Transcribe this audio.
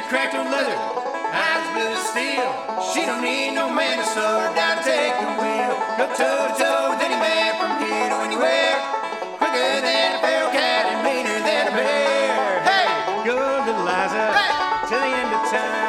cracked on leather, eyes blue as steel. She don't need no man to slow her down to take the wheel. Go toe to toe with any man from here to anywhere. Quicker than a feral cat and meaner than a bear. Hey, go little Liza, hey, till the end of time.